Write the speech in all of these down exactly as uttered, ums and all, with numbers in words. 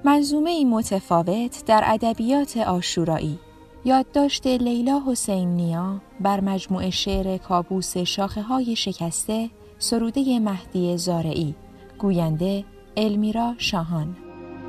منظومه‌ای متفاوت در ادبیات عاشورایی. یادداشت لیلا حسین نیا بر مجموعه شعر کابوس شاخه‌های شکسته، سروده مهدی زارعی. گوینده المیرا شاهان.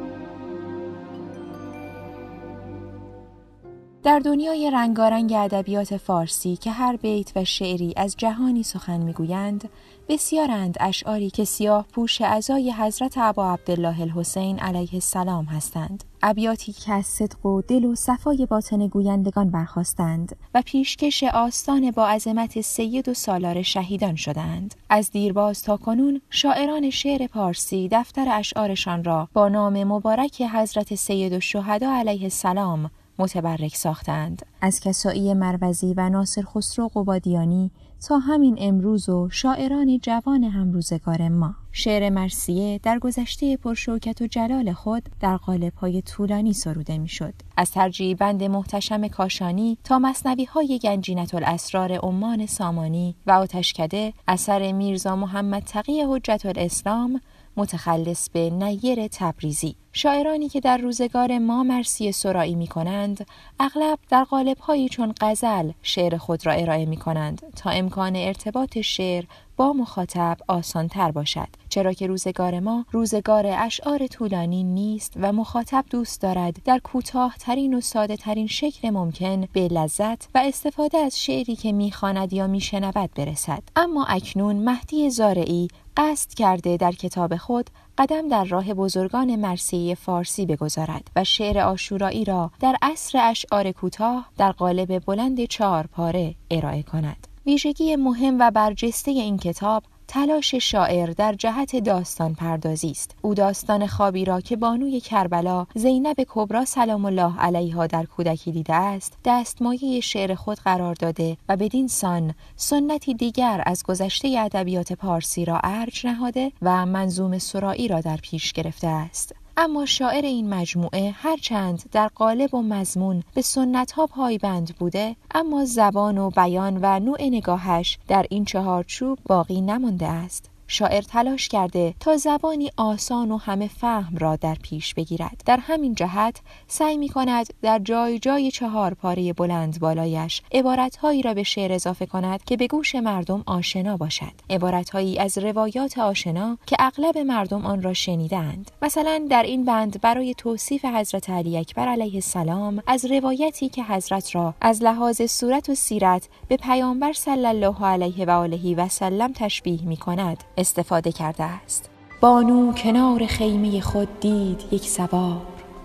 در دنیای رنگارنگ ادبیات فارسی که هر بیت و شعری از جهانی سخن میگویند، بسیارند اشعاری که سیاه پوش عزای حضرت ابا عبدالله الحسین علیه السلام هستند. ابیاتی که از صدق و دل و صفای باطن گویندگان برخاستند و پیشکش آستان با عظمت سید و سالار شهیدان شدند. از دیرباز تا کنون شاعران شعر پارسی دفتر اشعارشان را با نام مبارک حضرت سید الشهدا علیه السلام متبرک ساختند. از کسایی مروزی و ناصر خسرو قبادیانی تا همین امروز و شاعران جوان همروزگار ما. شعر مرثیه در گذشته پرشوکت و جلال خود در قالب‌های طولانی سروده می‌شد. از ترجیع بند محتشم کاشانی تا مثنوی‌های گنجینة الاسرار عمان سامانی و آتشکده اثر میرزا محمد تقی حجت الاسلام متخلص به نیر تبریزی. شاعرانی که در روزگار ما مرثیه سرایی می کنند، اغلب در قالب‌هایی چون غزل شعر خود را ارائه می کنند تا امکان ارتباط شعر با مخاطب آسان‌تر باشد، چرا که روزگار ما روزگار اشعار طولانی نیست و مخاطب دوست دارد در کوتاه‌ترین و ساده‌ترین شکل ممکن به لذت و استفاده از شعری که می‌خواند یا می‌شنود برسد. اما اکنون مهدی زارعی قصد کرده در کتاب خود قدم در راه بزرگان مرثیه فارسی بگذارد و شعر عاشورایی را در عصر اشعار کوتاه در قالب بلند چهار پاره ارائه کند. ویژگی مهم و برجسته این کتاب تلاش شاعر در جهت داستان پردازی است. او داستان خوابی را که بانوی کربلا زینب کبری سلام الله علیها در کودکی دیده است دستمایه شعر خود قرار داده و بدین سان سنتی دیگر از گذشته ادبیات پارسی را ارج نهاده و منظومه سرایی را در پیش گرفته است. اما شاعر این مجموعه هرچند در قالب و مضمون به سنت‌ها پایبند بوده، اما زبان و بیان و نوع نگاهش در این چهارچوب باقی نمانده است. شاعر تلاش کرده تا زبانی آسان و همه فهم را در پیش بگیرد. در همین جهت سعی می کند در جای جای چهار پاره بلند بالایش عبارتهایی را به شعر اضافه کند که به گوش مردم آشنا باشد. عبارتهایی از روایات آشنا که اغلب مردم آن را شنیدند. مثلا در این بند برای توصیف حضرت علی اکبر علیه السلام از روایتی که حضرت را از لحاظ صورت و سیرت به پیامبر صلی الله علیه و آله و سلم تشبیه می کند استفاده کرده است. بانو کنار خیمه خود دید یک سوار،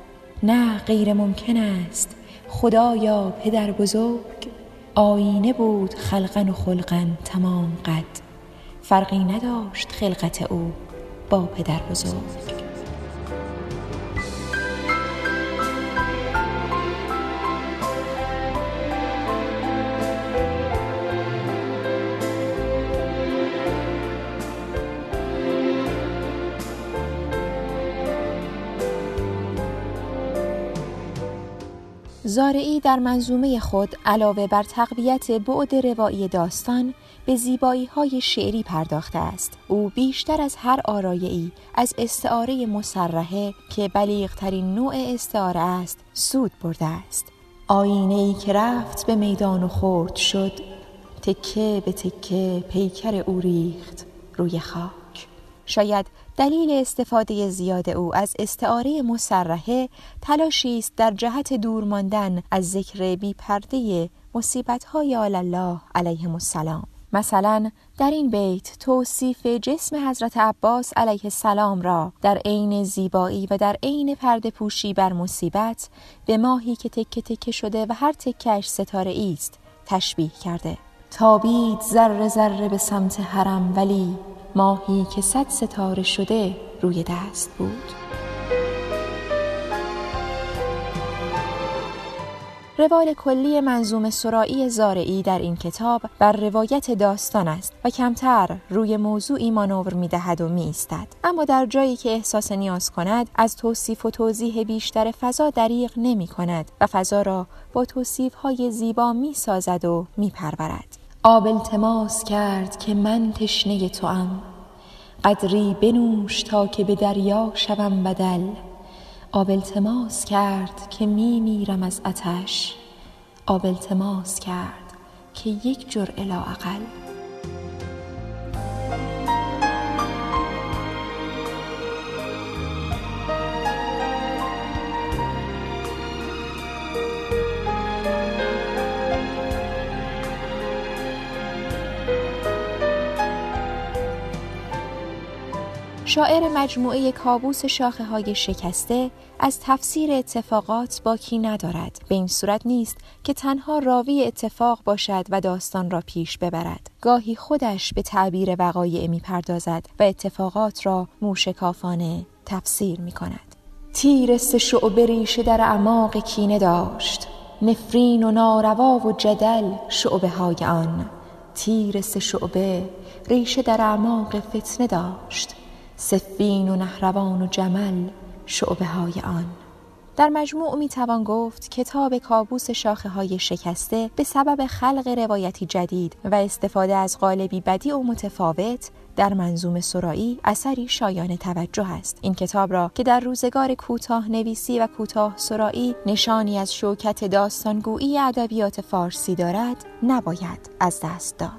نه غیر ممکن است خدایا پدر بزرگ، آینه بود خلقن و خلقن تمام قد، فرقی نداشت خلقت او با پدر بزرگ. زارعی در منظومه خود علاوه بر تقویت بعد روایی داستان به زیبایی‌های شعری پرداخته است. او بیشتر از هر آرایه‌ای از استعاره مصرحه که بلیغ‌ترین نوع استعاره است سود برده است. آینه‌ای که رفت به میدان و خرد شد، تکه به تکه پیکر او ریخت روی خاک. شاید دلیل استفاده زیاد او از استعاره مصرحه تلاشی است در جهت دور ماندن از ذکر بی پرده مصیبت‌های آل الله علیهم السلام. مثلا در این بیت توصیف جسم حضرت عباس علیه السلام را در عین زیبایی و در عین پرده پوشی بر مصیبت به ماهی که تکه تکه شده و هر تکه‌اش ستاره است تشبیه کرده. تابید ذره ذره به سمت حرم، ولی ماهی که صد ستاره شده روی دست بود. روال کلی منظومه سرایی زارعی در این کتاب بر روایت داستان است و کمتر روی موضوعی مانور می دهد و می ایستد، اما در جایی که احساس نیاز کند از توصیف و توضیح بیشتر فضا دریغ نمی کند و فضا را با توصیف های زیبا می سازد و می پرورد. آب التماس کرد که من تشنه توام، قدری بنوش تا که به دریا شوم بدل. آب التماس کرد که می میرم از آتش، آب التماس کرد که یک جرعه لااقل. شاعر مجموعه کابوس شاخه های شکسته از تفسیر اتفاقات باکی ندارد. به این صورت نیست که تنها راوی اتفاق باشد و داستان را پیش ببرد. گاهی خودش به تعبیر وقایع می پردازد و اتفاقات را موشکافانه تفسیر می کند. تیر سه شعبه ریشه در اعماق کینه داشت، نفرین و ناروا و جدل شعبه های آن. تیر سه شعبه ریشه در اعماق فتنه داشت، صفین و نهروان و جمل شعبه های آن. در مجموع می توان گفت کتاب کابوس شاخه های شکسته به سبب خلق روایتی جدید و استفاده از قالبی بدیع و متفاوت در منظومه سرایی اثری شایان توجه است. این کتاب را که در روزگار کوتاه نویسی و کوتاه سرایی نشانی از شوکت داستانگویی ادبیات فارسی دارد، نباید از دست داد.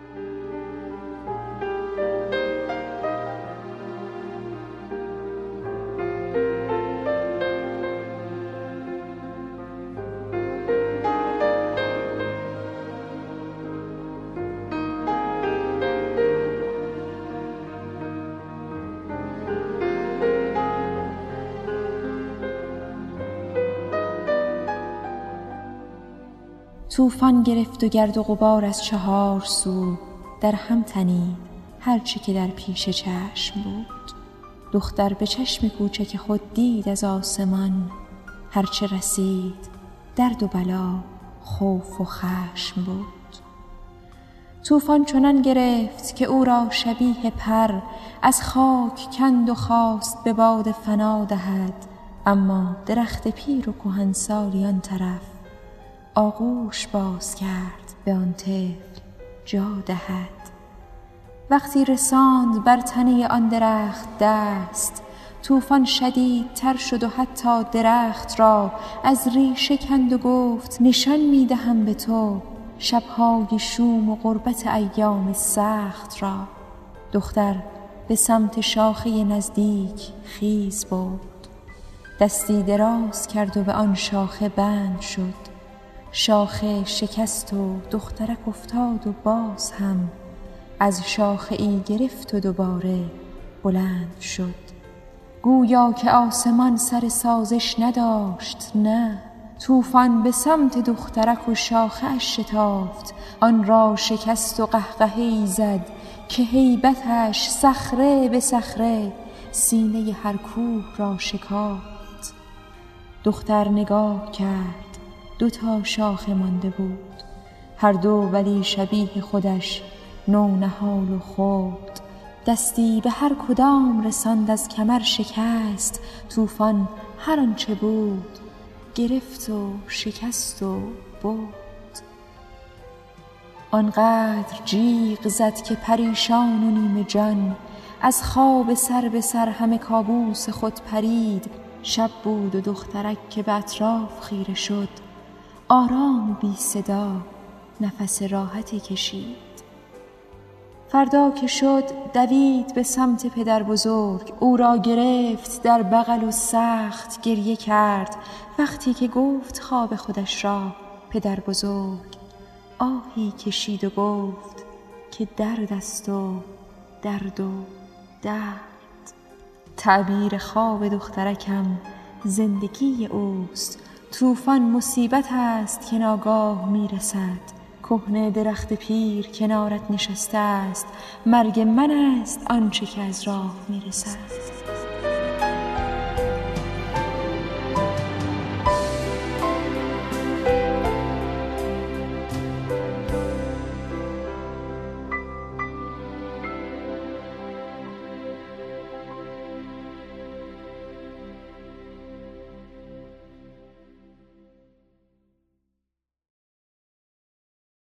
طوفان گرفت و گرد و غبار از چهار سو در هم تنید هرچه که در پیش چشم بود. دختر به چشم کوچک خود دید از آسمان هرچه رسید درد و بلا، خوف و خشم بود. طوفان چنان گرفت که او را شبیه پر از خاک کند و خواست به باد فنا دهد، اما درخت پیر و کهنسالی آن طرف آغوش باز کرد به آن طفل جا دهد. وقتی رساند بر تنه آن درخت دست، طوفان شدید تر شد و حتی درخت را از ریشه کند و گفت نشان می دهم به تو شبهای شوم و غربت ایام سخت را. دختر به سمت شاخه نزدیک خیز بود، دستی دراز کرد و به آن شاخه بند شد. شاخه شکست و دخترک افتاد و باز هم از شاخه ای گرفت و دوباره بلند شد. گویا که آسمان سر سازش نداشت، نه، طوفان به سمت دخترک و شاخه اش شتافت، آن را شکست و قهقهی زد که هیبتش صخره به صخره سینه هر کوه را شکافت. دختر نگاه کرد، دو تا شاخه مانده بود، هر دو ولی شبیه خودش نونهال و خرد. دستی به هر کدام رساند از کمر شکست، طوفان هر آنچه بود گرفت و شکست و برد. آنقدر جیغ زد که پریشان و نیمه جان از خواب سر به سر همه کابوس خود پرید. شب بود و دخترک که به اطراف خیره شد، آرام بی صدا نفس راحتی کشید. فردا که شد دوید به سمت پدر بزرگ، او را گرفت در بغل و سخت گریه کرد. وقتی که گفت خواب خودش را، پدر بزرگ آهی کشید و گفت که درد است و درد و درد. تعبیر خواب دخترکم زندگی اوست. طوفان مصیبت است که ناگاه میرسد، کهنه درخت پیر کنارت نشسته است، مرگ من است آنچه که از راه میرسد.